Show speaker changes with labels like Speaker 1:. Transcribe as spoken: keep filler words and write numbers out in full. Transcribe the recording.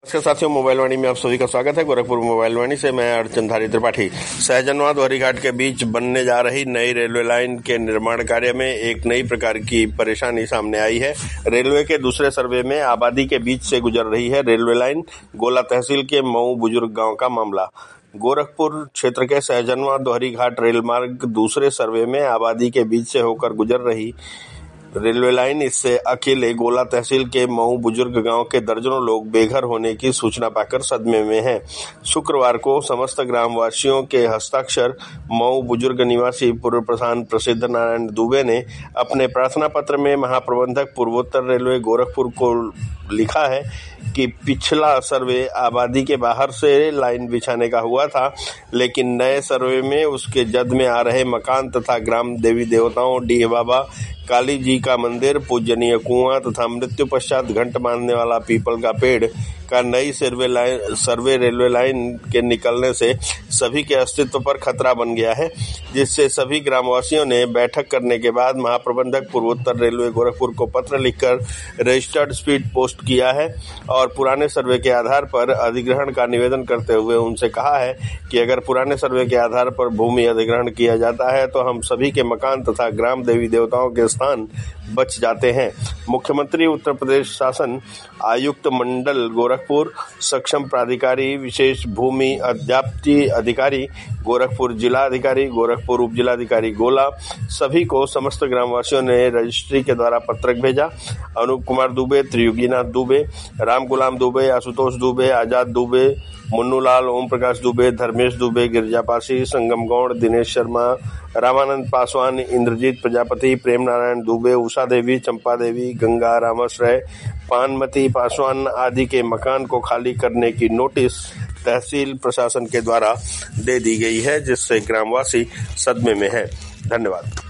Speaker 1: नमस्कार साथियों, मोबाइल वाणी में आप सभी का स्वागत है। गोरखपुर मोबाइल वाणी से मैं अर्चनधारी त्रिपाठी। सहजनवा दोहरी घाट के बीच बनने जा रही नई रेलवे लाइन के निर्माण कार्य में एक नई प्रकार की परेशानी सामने आई है। रेलवे के दूसरे सर्वे में आबादी के बीच से गुजर रही है रेलवे लाइन। गोला तहसील के मऊ बुजुर्ग गांव का मामला। गोरखपुर क्षेत्र के सहजनवा दोहरी घाट रेल मार्ग दूसरे सर्वे में आबादी के बीच से होकर गुजर रही रेलवे लाइन, इससे अकेले गोला तहसील के मऊ बुजुर्ग गांव के दर्जनों लोग बेघर होने की सूचना पाकर सदमे में हैं। शुक्रवार को समस्त ग्रामवासियों के हस्ताक्षर मऊ बुजुर्ग निवासी पूर्व प्रधान प्रसिद्ध नारायण दुबे ने अपने प्रार्थना पत्र में महाप्रबंधक पूर्वोत्तर रेलवे गोरखपुर को लिखा है कि पिछला सर्वे आबादी के बाहर से लाइन बिछाने का हुआ था, लेकिन नए सर्वे में उसके जद में आ रहे मकान तथा ग्राम देवी देवताओं डीह बाबा, काली जी का मंदिर, पूजनीय कुआं तथा मृत्यु पश्चात घंट बांधने वाला पीपल का पेड़ का नई survey line survey railway line के निकलने से सभी के अस्तित्व पर खतरा बन गया है, जिससे सभी ग्रामवासियों ने बैठक करने के बाद महाप्रबंधक पूर्वोत्तर रेलवे गोरखपुर को पत्र लिखकर रजिस्टर्ड स्पीड पोस्ट किया है और पुराने सर्वे के आधार पर अधिग्रहण का निवेदन करते हुए उनसे कहा है कि अगर पुराने सर्वे के आधार पर भूमि अधिग्रहण किया जाता है तो हम सभी के मकान तथा ग्राम देवी देवताओं के स्थान बच जाते हैं। मुख्यमंत्री उत्तर प्रदेश शासन आयुक्त मंडल गोरखपुर, सक्षम प्राधिकारी विशेष भूमि अध्याप्ति अधिकारी गोरखपुर, जिला अधिकारी गोरखपुर, उप जिलाधिकारी गोला, सभी को समस्त ग्रामवासियों ने रजिस्ट्री के द्वारा पत्रक भेजा। अनूप कुमार दुबे, त्रियुगीनाथ दुबे, राम गुलाम दुबे, आशुतोष दुबे, आजाद दुबे, मुन्नूलाल, ओम प्रकाश दुबे, धर्मेश दुबे, गिरिजापासी, संगम गौड़, दिनेश शर्मा, रामानंद पासवान, इंद्रजीत प्रजापति, प्रेम नारायण दुबे, उषा देवी, चंपा देवी, गंगा रामाश्रय, पानमती पासवान आदि के मकान को खाली करने की नोटिस तहसील प्रशासन के द्वारा दे दी गई है, जिससे ग्रामवासी सदमे में है। धन्यवाद।